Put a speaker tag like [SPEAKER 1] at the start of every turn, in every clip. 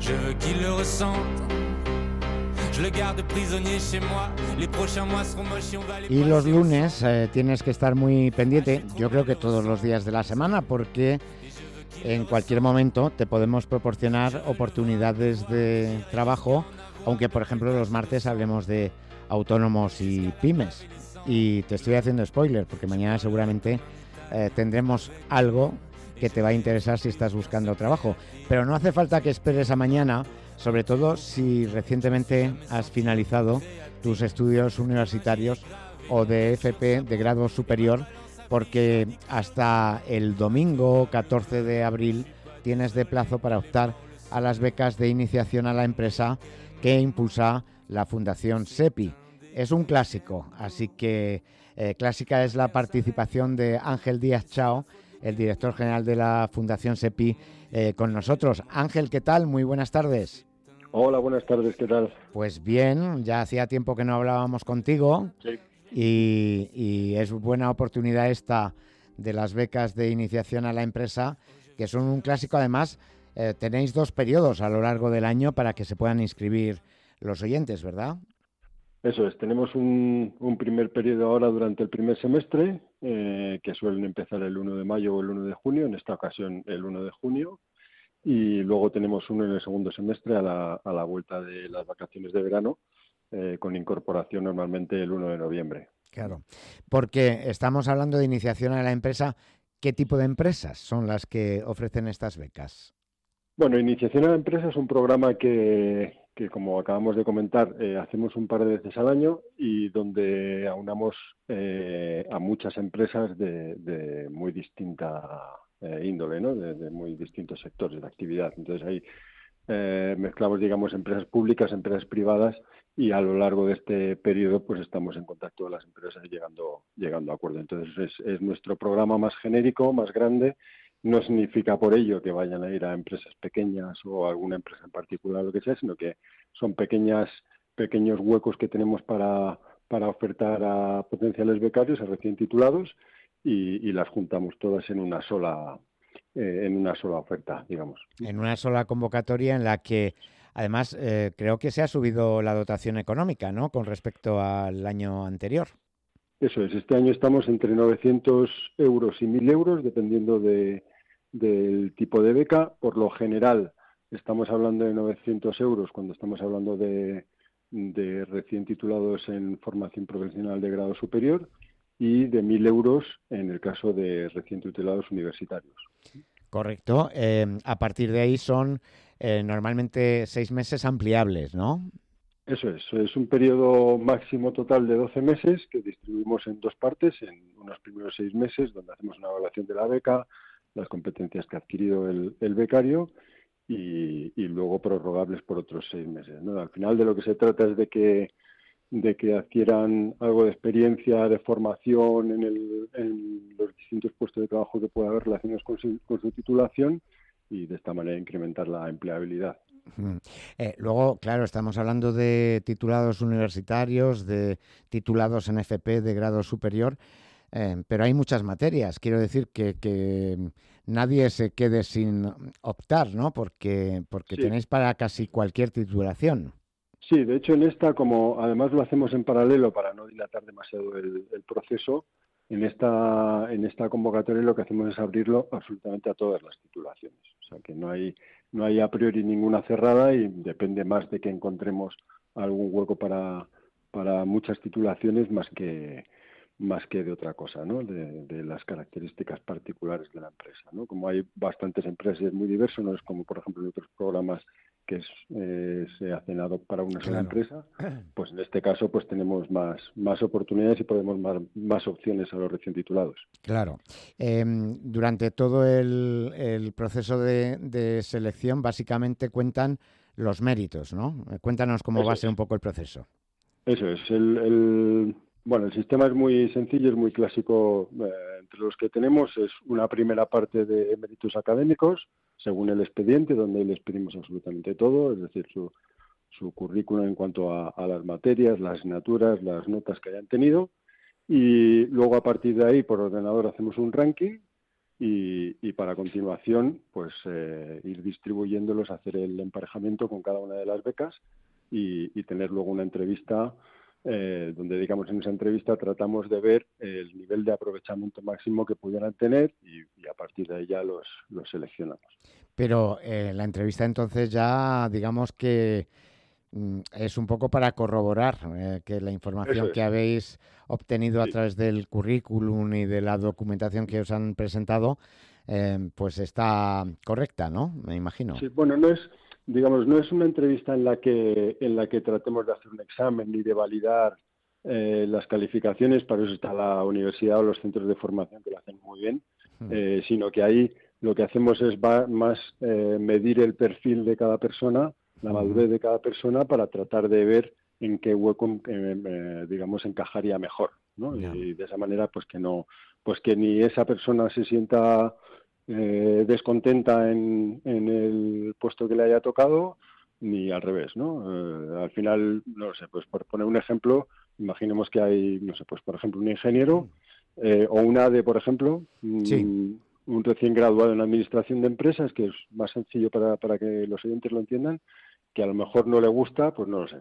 [SPEAKER 1] Je veux qu'il le ressente. Je le garde prisonnier chez moi. Les prochains mois seront moches y on va les
[SPEAKER 2] Y los
[SPEAKER 1] passer
[SPEAKER 2] lunes tienes que estar muy pendiente, yo creo que todos los días de la semana, porque en cualquier momento te podemos proporcionar oportunidades de trabajo, aunque por ejemplo los martes hablemos de autónomos y pymes. Y te estoy haciendo spoiler, porque mañana seguramente tendremos algo que te va a interesar si estás buscando trabajo. Pero no hace falta que esperes a mañana, sobre todo si recientemente has finalizado tus estudios universitarios o de FP de grado superior, porque hasta el domingo 14 de abril tienes de plazo para optar a las becas de iniciación a la empresa que impulsa la Fundación SEPI. Es un clásico, así que clásica es la participación de Ángel Díaz Chao, el director general de la Fundación SEPI, con nosotros. Ángel, ¿qué tal? Muy buenas tardes.
[SPEAKER 3] Hola, buenas tardes, ¿qué tal?
[SPEAKER 2] Pues bien, ya hacía tiempo que no hablábamos contigo.
[SPEAKER 3] Sí.
[SPEAKER 2] Y es buena oportunidad esta de las becas de iniciación a la empresa, que son un clásico. Además, tenéis 2 periodos a lo largo del año para que se puedan inscribir los oyentes, ¿verdad?
[SPEAKER 3] Eso es, tenemos un primer periodo ahora durante el primer semestre, que suelen empezar el 1 de mayo o el 1 de junio, en esta ocasión el 1 de junio, y luego tenemos uno en el segundo semestre a la vuelta de las vacaciones de verano, con incorporación normalmente el 1 de noviembre.
[SPEAKER 2] Claro, porque estamos hablando de iniciación a la empresa. ¿Qué tipo de empresas son las que ofrecen estas becas?
[SPEAKER 3] Bueno, Iniciación a la Empresa es un programa que como acabamos de comentar, hacemos un par de veces al año y donde aunamos a muchas empresas de muy distinta índole, ¿no? De muy distintos sectores de actividad. Entonces ahí mezclamos, digamos, empresas públicas, empresas privadas, y a lo largo de este periodo pues estamos en contacto con las empresas llegando a acuerdo. Entonces es nuestro programa más genérico, más grande. No significa por ello que vayan a ir a empresas pequeñas o a alguna empresa en particular, lo que sea, sino que son pequeños huecos que tenemos para ofertar a potenciales becarios, a recién titulados, y las juntamos todas en una sola oferta, digamos.
[SPEAKER 2] En una sola convocatoria en la que, además, creo que se ha subido la dotación económica, ¿no?, con respecto al año anterior.
[SPEAKER 3] Eso es, este año estamos entre 900 euros y 1.000 euros, dependiendo del tipo de beca. Por lo general, estamos hablando de 900 euros cuando estamos hablando de recién titulados en formación profesional de grado superior, y de 1.000 euros en el caso de recién titulados universitarios.
[SPEAKER 2] Correcto. A partir de ahí son normalmente 6 meses ampliables, ¿no?
[SPEAKER 3] Eso es un periodo máximo total de 12 meses que distribuimos en 2 partes, en unos primeros 6 meses donde hacemos una evaluación de la beca, las competencias que ha adquirido el becario, y luego prorrogables por otros 6 meses, ¿no? Al final de lo que se trata es de que adquieran algo de experiencia, de formación en los distintos puestos de trabajo que pueda haber relacionados con su titulación, y de esta manera incrementar la empleabilidad.
[SPEAKER 2] Luego, claro, estamos hablando de titulados universitarios, de titulados en FP de grado superior, pero hay muchas materias. Quiero decir que nadie se quede sin optar, ¿no? Porque
[SPEAKER 3] Sí.
[SPEAKER 2] tenéis para casi cualquier titulación.
[SPEAKER 3] Sí, de hecho en esta, como además lo hacemos en paralelo para no dilatar demasiado el proceso, en esta convocatoria lo que hacemos es abrirlo absolutamente a todas las titulaciones. O sea que no hay a priori ninguna cerrada, y depende más de que encontremos algún hueco para muchas titulaciones más que de otra cosa, ¿no? De las características particulares de la empresa, ¿no? Como hay bastantes empresas, es muy diverso, no es como por ejemplo en otros programas que se hacen ad hoc para una sola empresa. Pues en este caso pues tenemos más oportunidades y podemos más opciones a los recién titulados.
[SPEAKER 2] Claro. Durante todo el proceso de selección básicamente cuentan los méritos, ¿no? Cuéntanos cómo va a ser un poco el proceso.
[SPEAKER 3] Eso es. Bueno, el sistema es muy sencillo, es muy clásico. Entre los que tenemos es una primera parte de méritos académicos, según el expediente, donde les pedimos absolutamente todo, es decir, su currículum en cuanto a las materias, las asignaturas, las notas que hayan tenido, y luego a partir de ahí por ordenador hacemos un ranking y para continuación pues ir distribuyéndolos, hacer el emparejamiento con cada una de las becas y tener luego una entrevista donde, digamos, en esa entrevista tratamos de ver el nivel de aprovechamiento máximo que pudieran tener y a partir de ahí ya los seleccionamos.
[SPEAKER 2] Pero la entrevista entonces ya, digamos que es un poco para corroborar que la información
[SPEAKER 3] Eso es.
[SPEAKER 2] que habéis obtenido a
[SPEAKER 3] Sí.
[SPEAKER 2] través del currículum y de la documentación que os han presentado, pues está correcta, ¿no? Me imagino.
[SPEAKER 3] Sí, bueno, no es, digamos, no es una entrevista en la que tratemos de hacer un examen ni de validar las calificaciones, para eso está la universidad o los centros de formación que lo hacen muy bien,
[SPEAKER 2] Mm,
[SPEAKER 3] sino que ahí lo que hacemos es más medir el perfil de cada persona, la
[SPEAKER 2] ujú,
[SPEAKER 3] madurez de cada persona, para tratar de ver en qué hueco, digamos, encajaría mejor, ¿no?
[SPEAKER 2] ya,
[SPEAKER 3] Y de esa manera, pues que ni esa persona se sienta descontenta en el puesto que le haya tocado, ni al revés, ¿no? Al final, no sé, pues por poner un ejemplo, imaginemos que hay, no sé, pues por ejemplo un ingeniero o un ADE, por ejemplo,
[SPEAKER 2] sí,
[SPEAKER 3] un recién graduado en administración de empresas, que es más sencillo para que los oyentes lo entiendan, que a lo mejor no le gusta, pues no lo sé,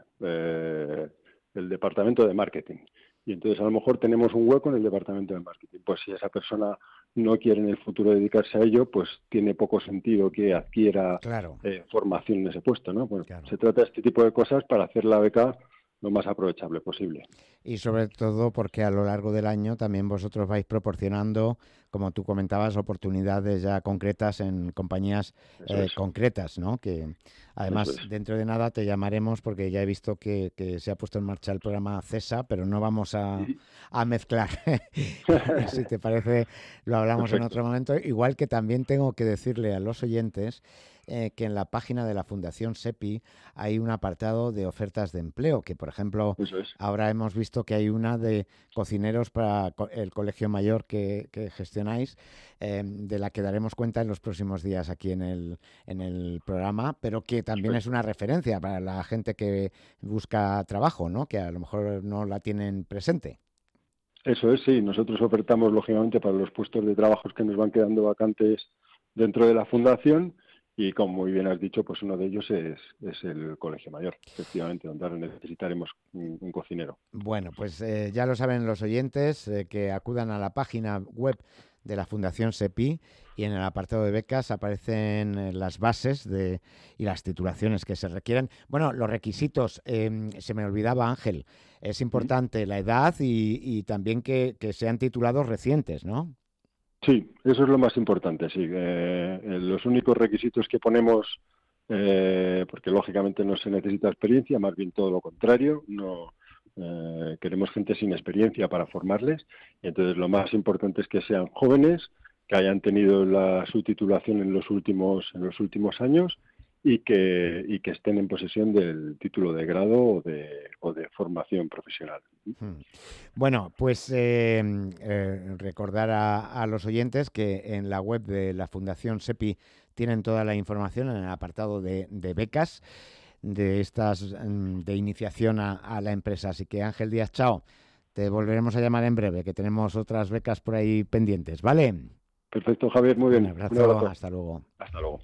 [SPEAKER 3] el departamento de marketing. Y entonces a lo mejor tenemos un hueco en el departamento de marketing. Pues si esa persona no quiere en el futuro dedicarse a ello, pues tiene poco sentido que adquiera
[SPEAKER 2] claro,
[SPEAKER 3] formación en ese puesto, ¿no? Bueno,
[SPEAKER 2] claro.
[SPEAKER 3] se trata de este tipo de cosas para hacer la beca lo más aprovechable posible.
[SPEAKER 2] Y sobre todo porque a lo largo del año también vosotros vais proporcionando, como tú comentabas, oportunidades ya concretas en compañías
[SPEAKER 3] Eso es,
[SPEAKER 2] concretas, ¿no? Que
[SPEAKER 3] eso
[SPEAKER 2] además
[SPEAKER 3] es.
[SPEAKER 2] dentro de nada te llamaremos porque ya he visto que se ha puesto en marcha el programa CESA, pero no vamos a mezclar. Si te parece, lo hablamos en
[SPEAKER 3] Perfecto,
[SPEAKER 2] otro momento. Igual que también tengo que decirle a los oyentes que en la página de la Fundación SEPI hay un apartado de ofertas de empleo, que por ejemplo
[SPEAKER 3] eso es.
[SPEAKER 2] ahora hemos visto que hay una de cocineros para el colegio mayor que gestionáis, de la que daremos cuenta en los próximos días aquí en el programa, pero que también es
[SPEAKER 3] Perfecto.
[SPEAKER 2] una referencia para la gente que busca trabajo, ¿no? Que a lo mejor no la tienen presente.
[SPEAKER 3] Eso es, sí. Nosotros ofertamos, lógicamente, para los puestos de trabajos que nos van quedando vacantes dentro de la fundación y, como muy bien has dicho, pues uno de ellos es el Colegio Mayor, efectivamente, donde ahora necesitaremos un cocinero.
[SPEAKER 2] Bueno, pues ya lo saben los oyentes, que acudan a la página web de la Fundación SEPI y en el apartado de becas aparecen las bases y las titulaciones que se requieren. Bueno, los requisitos, se me olvidaba, Ángel, es
[SPEAKER 3] ¿Mm?
[SPEAKER 2] importante la edad y también que sean titulados recientes, ¿no?
[SPEAKER 3] Sí, eso es lo más importante, sí. Los únicos requisitos que ponemos, porque lógicamente no se necesita experiencia, más bien todo lo contrario, no queremos gente sin experiencia para formarles, y entonces lo más importante es que sean jóvenes, que hayan tenido su titulación en los últimos años y que estén en posesión del título de grado o de formación profesional.
[SPEAKER 2] Hmm. Bueno, pues recordar a los oyentes que en la web de la Fundación SEPI tienen toda la información en el apartado de becas de estas de iniciación a la empresa. Así que Ángel Díaz, chao. Te volveremos a llamar en breve, que tenemos otras becas por ahí pendientes, ¿vale?
[SPEAKER 3] Perfecto, Javier, muy
[SPEAKER 2] Un
[SPEAKER 3] bien. Un
[SPEAKER 2] abrazo,
[SPEAKER 3] abrazo.
[SPEAKER 2] hasta luego.
[SPEAKER 3] Hasta luego.